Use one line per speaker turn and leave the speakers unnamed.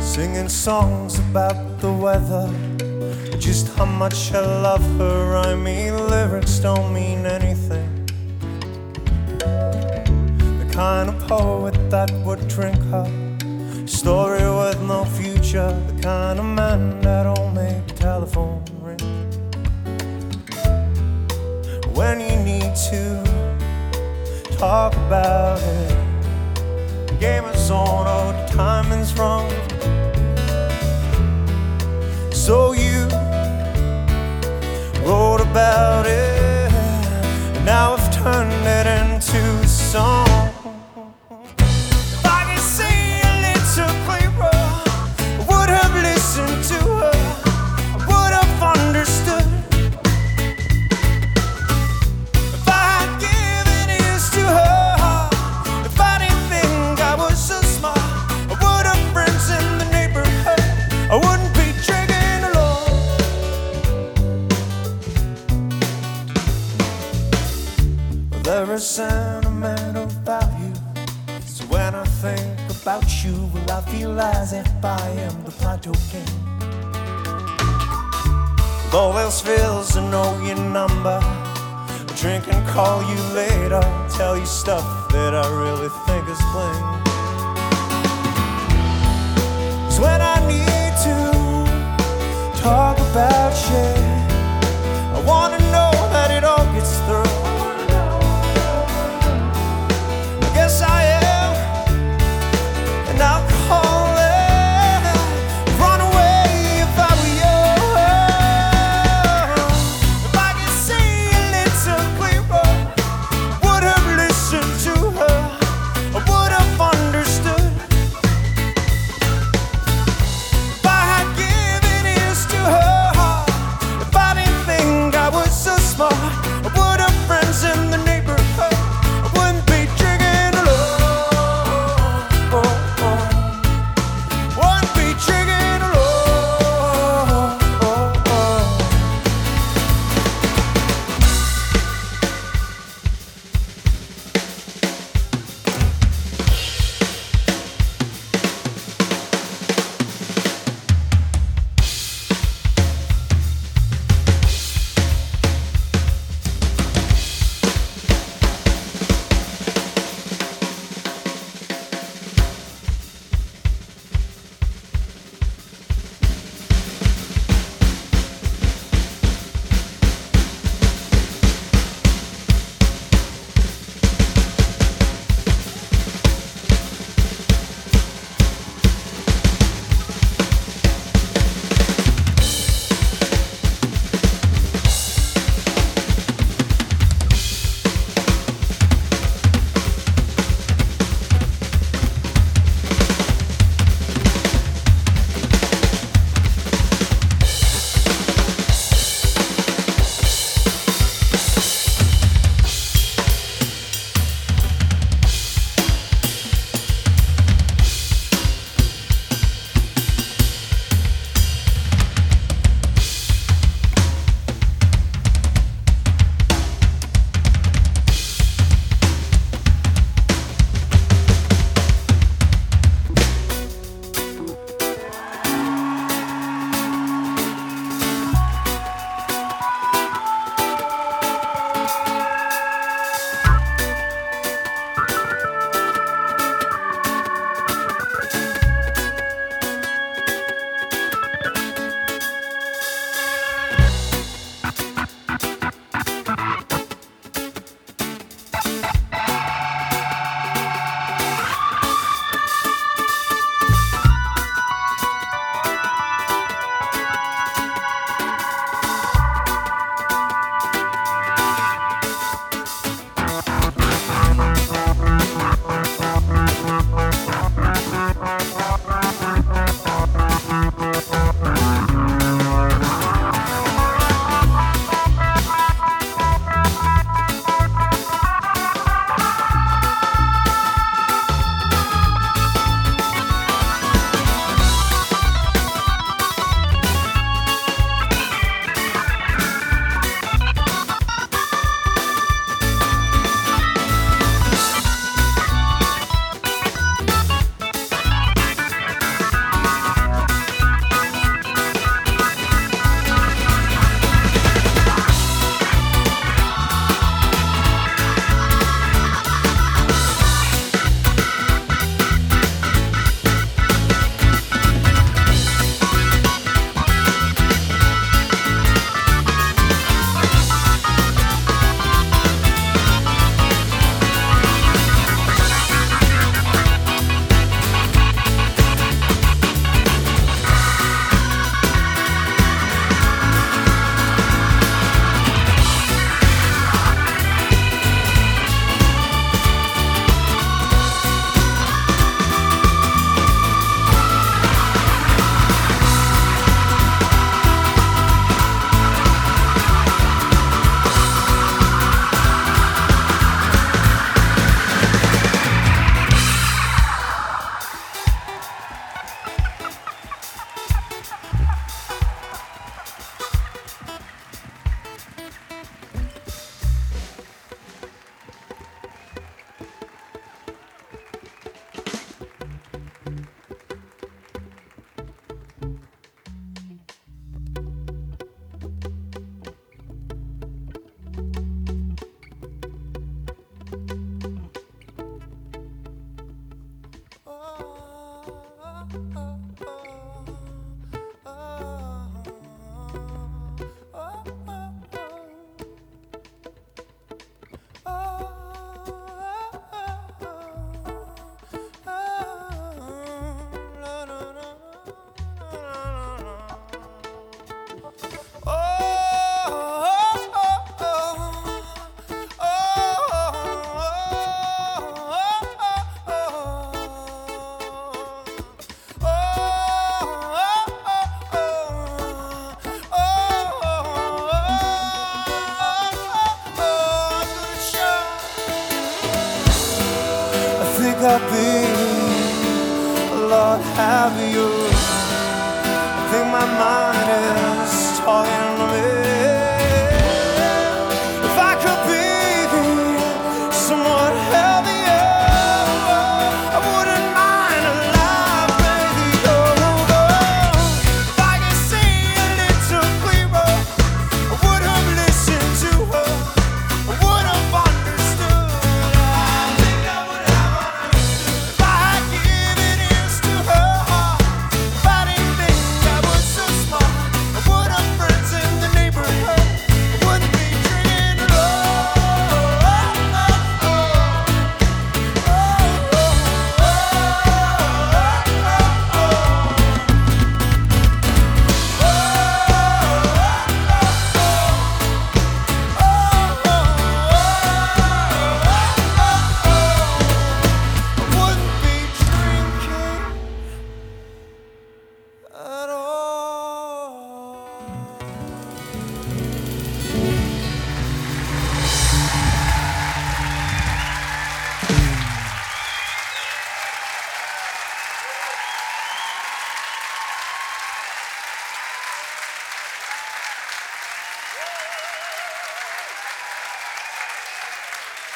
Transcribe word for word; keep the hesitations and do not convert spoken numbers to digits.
singing songs about the weather, just how much I love her. I mean, lyrics don't mean anything. The kind of poet that would drink her story with no future, the kind of man that'll make the telephone ring when you need to talk about it. Game is on, oh, the timing's wrong. So you wrote about it, and now I've turned it into a song. If I could see a little clearer, I would have listened to her, I would have understood. If I had given ears to her heart, if I didn't think I was so smart, I would have friends in the neighborhood, I wouldn't be drinking alone. There is sentimental value, so when I think about you, well, I feel as if I am the Plato King. All else fails to know your number, drink and call you later, tell you stuff that I really think is bling. So when I need to talk about shit, I wanna know that it all gets through. I guess I am an alcoholic, run away if I were you. If I could see a little clearer, would have listened to her, I would have understood. If I had given ears to her heart, that be? Lord, have you? I think my mind is